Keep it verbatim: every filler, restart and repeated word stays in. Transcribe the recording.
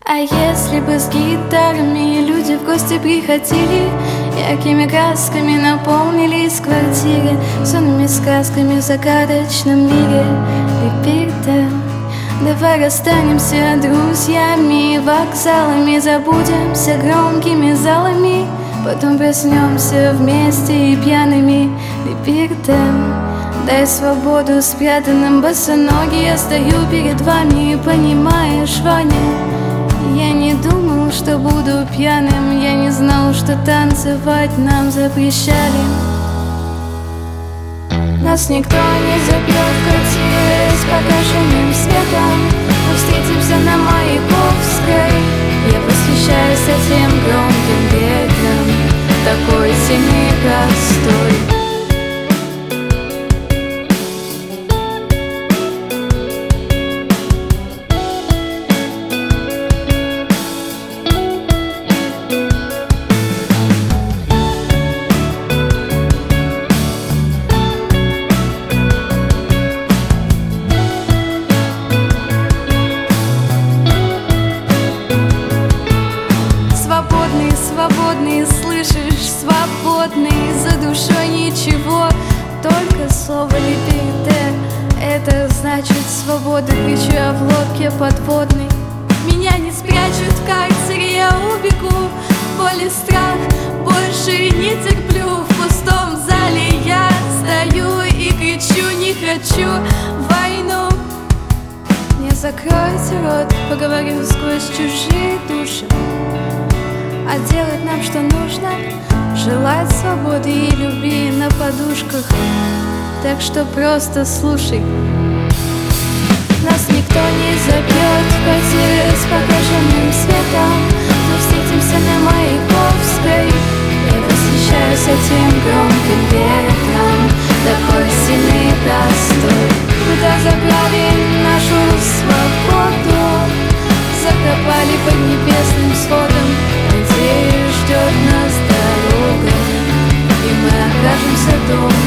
А если бы с гитарами люди в гости приходили, яркими красками наполнились квартиры, сонными сказками в загадочном мире репита. Давай расстанемся друзьями, вокзалами, забудемся громкими залами, потом проснемся вместе и пьяными репитом. Дай свободу спрятанным босоногие, я стою перед вами, понимаешь, Ваня? Я не думал, что буду пьяным, я не знал, что танцевать нам запрещали. Нас никто не запрет в квартире с погашенным светом. Мы встретимся на Маяковской. Я восхищаюсь этим громким ветром, такой сильный и простой. Свободный, слышишь, свободный, за душой ничего, только слово либерте. Это значит свобода, кричу я в лодке подводной. Меня не спрячут в карцере, я убегу. Боль и страх больше не терплю. В пустом зале я стою и кричу: не хочу войну. Не закройте рот, поговорю сквозь чужие души. А делать нам что нужно? Желать свободы и любви на подушках. Так что просто слушай. Нас никто не забьет в квартире с погашенным светом. Мы встретимся на Маяковской. Я восхищаюсь этим громким ветром, такой сильный и простой. Куда забрали нашу свободу, закопали под небесным сводом. Надеюсь, ждет нас дорога, и мы окажемся дома.